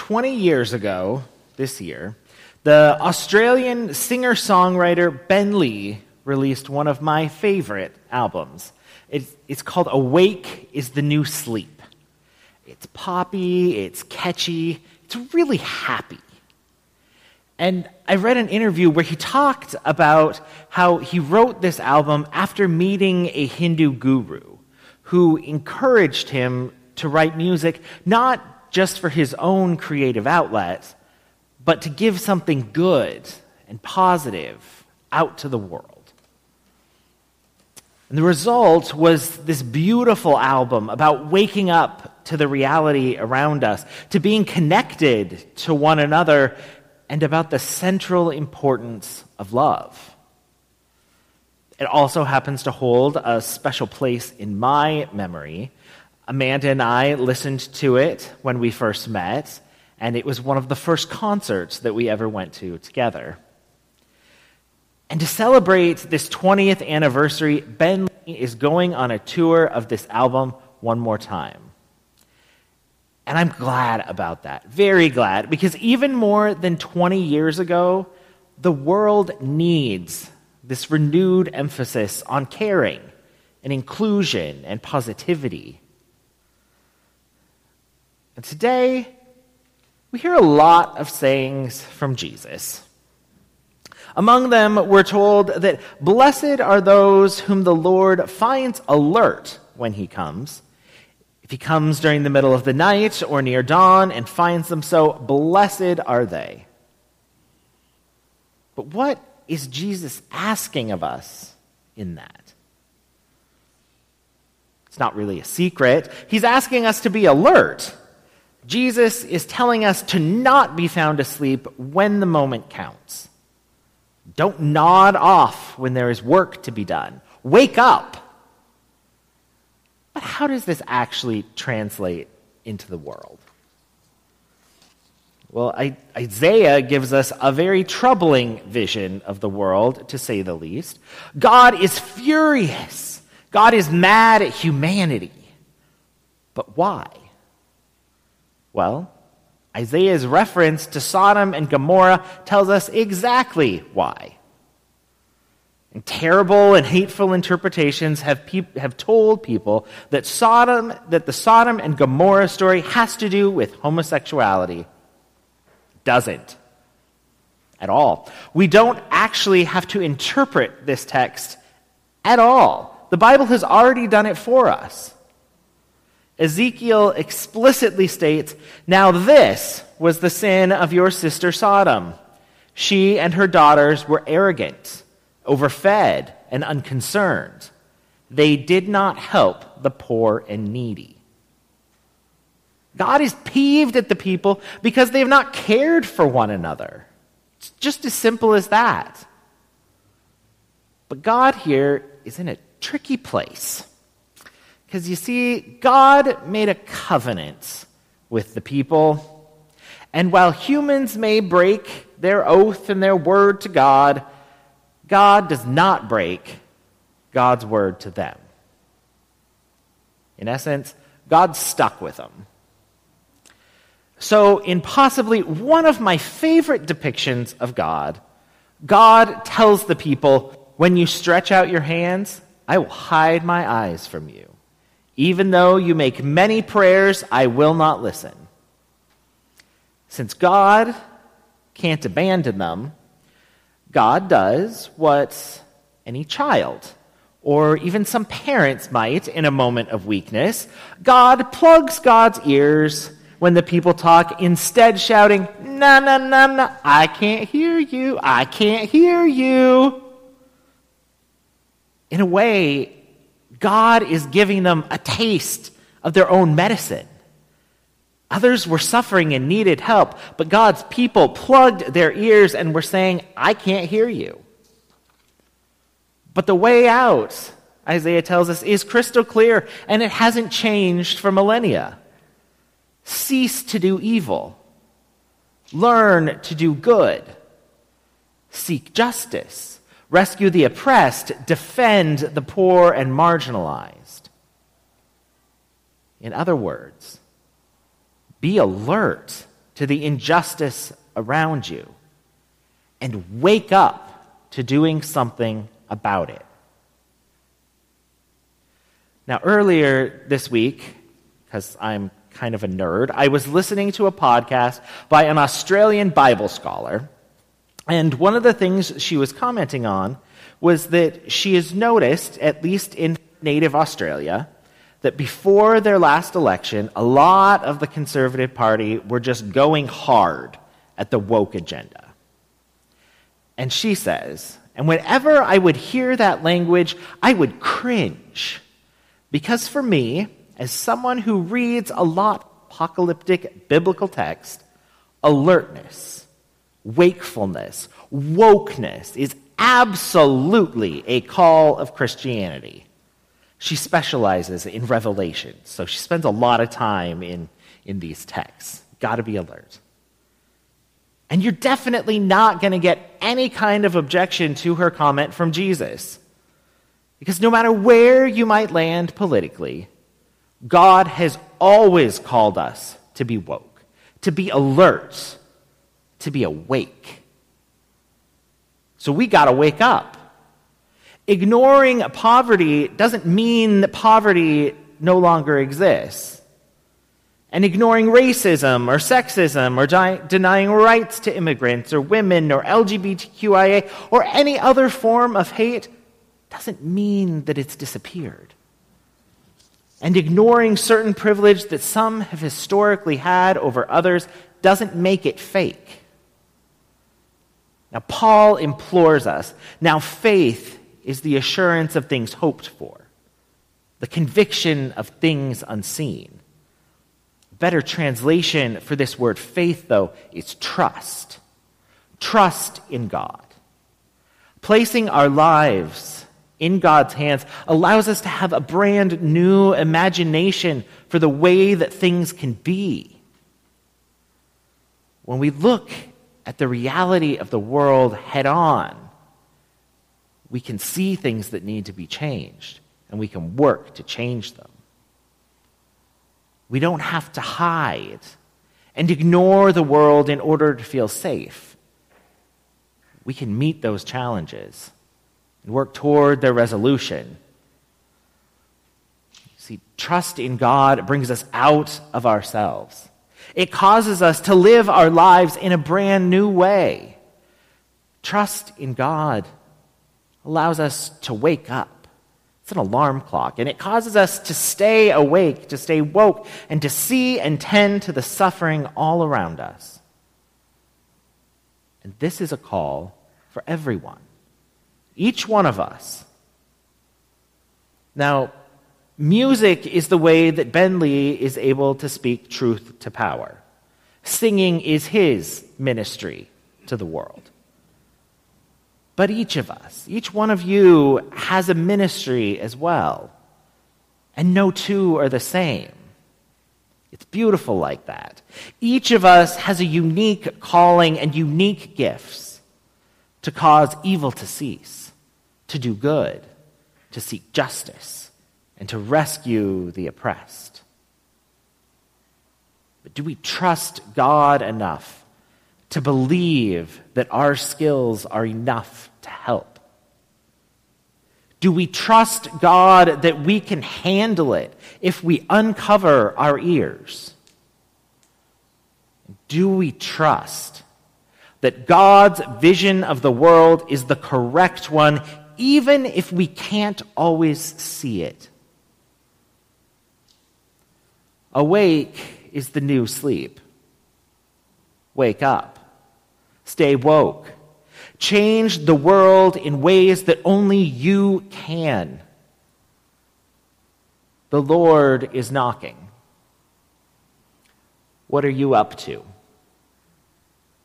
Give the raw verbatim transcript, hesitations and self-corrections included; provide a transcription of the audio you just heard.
twenty years ago, this year, the Australian singer-songwriter Ben Lee released one of my favorite albums. It's, it's called Awake is the New Sleep. It's poppy, it's catchy, it's really happy. And I read an interview where he talked about how he wrote this album after meeting a Hindu guru who encouraged him to write music not just for his own creative outlet, but to give something good and positive out to the world. And the result was this beautiful album about waking up to the reality around us, to being connected to one another, and about the central importance of love. It also happens to hold a special place in my memory. Amanda and I listened to it when we first met, and it was one of the first concerts that we ever went to together. And to celebrate this twentieth anniversary, Ben Lee is going on a tour of this album one more time. And I'm glad about that, very glad, because even more than twenty years ago, the world needs this renewed emphasis on caring and inclusion and positivity. And today, we hear a lot of sayings from Jesus. Among them, we're told that blessed are those whom the Lord finds alert when he comes. If he comes during the middle of the night or near dawn and finds them so, blessed are they. But what is Jesus asking of us in that? It's not really a secret. He's asking us to be alert. Jesus is telling us to not be found asleep when the moment counts. Don't nod off when there is work to be done. Wake up. But how does this actually translate into the world? Well, I, Isaiah gives us a very troubling vision of the world, to say the least. God is furious. God is mad at humanity. But why? Well, Isaiah's reference to Sodom and Gomorrah tells us exactly why. And terrible and hateful interpretations have peop- have told people that Sodom, that the Sodom and Gomorrah story has to do with homosexuality. It doesn't. At all. We don't actually have to interpret this text at all. The Bible has already done it for us. Ezekiel explicitly states, "Now this was the sin of your sister Sodom. She and her daughters were arrogant, overfed, and unconcerned. They did not help the poor and needy." God is peeved at the people because they have not cared for one another. It's just as simple as that. But God here is in a tricky place. Because you see, God made a covenant with the people. And while humans may break their oath and their word to God, God does not break God's word to them. In essence, God's stuck with them. So, in possibly one of my favorite depictions of God, God tells the people, "When you stretch out your hands, I will hide my eyes from you. Even though you make many prayers, I will not listen." Since God can't abandon them, God does what any child or even some parents might in a moment of weakness. God plugs God's ears when the people talk, instead shouting, "No, no, no, no, I can't hear you, I can't hear you." In a way, God is giving them a taste of their own medicine. Others were suffering and needed help, but God's people plugged their ears and were saying, "I can't hear you." But the way out, Isaiah tells us, is crystal clear, and it hasn't changed for millennia. Cease to do evil. Learn to do good. Seek justice. Rescue the oppressed. Defend the poor and marginalized. In other words, be alert to the injustice around you and wake up to doing something about it. Now, earlier this week, because I'm kind of a nerd, I was listening to a podcast by an Australian Bible scholar, and one of the things she was commenting on was that she has noticed, at least in native Australia, that before their last election, a lot of the Conservative Party were just going hard at the woke agenda. And she says, and whenever I would hear that language, I would cringe. Because for me, as someone who reads a lot of apocalyptic biblical text, alertness, wakefulness, wokeness is absolutely a call of Christianity. She specializes in Revelation, so she spends a lot of time in, in these texts. Got to be alert. And you're definitely not going to get any kind of objection to her comment from Jesus. Because no matter where you might land politically, God has always called us to be woke, to be alert, to be awake. So we got to wake up. Ignoring poverty doesn't mean that poverty no longer exists. And ignoring racism or sexism or di- denying rights to immigrants or women or L G B T Q I A or any other form of hate doesn't mean that it's disappeared. And ignoring certain privilege that some have historically had over others doesn't make it fake. Now, Paul implores us. Now, faith is the assurance of things hoped for, the conviction of things unseen. Better translation for this word faith, though, is trust. Trust in God. Placing our lives in God's hands allows us to have a brand new imagination for the way that things can be. When we look at the reality of the world head on, we can see things that need to be changed, and we can work to change them. We don't have to hide and ignore the world in order to feel safe. We can meet those challenges and work toward their resolution. See, trust in God brings us out of ourselves. It causes us to live our lives in a brand new way. Trust in God allows us to wake up. It's an alarm clock, and it causes us to stay awake, to stay woke, and to see and tend to the suffering all around us. And this is a call for everyone, each one of us. Now, music is the way that Ben Lee is able to speak truth to power. Singing is his ministry to the world. But each of us, each one of you has a ministry as well. And no two are the same. It's beautiful like that. Each of us has a unique calling and unique gifts to cause evil to cease, to do good, to seek justice, and to rescue the oppressed. But do we trust God enough to believe that our skills are enough to help? Do we trust God that we can handle it if we uncover our ears? Do we trust that God's vision of the world is the correct one, even if we can't always see it? Awake is the new sleep. Wake up. Stay woke. Change the world in ways that only you can. The Lord is knocking. What are you up to?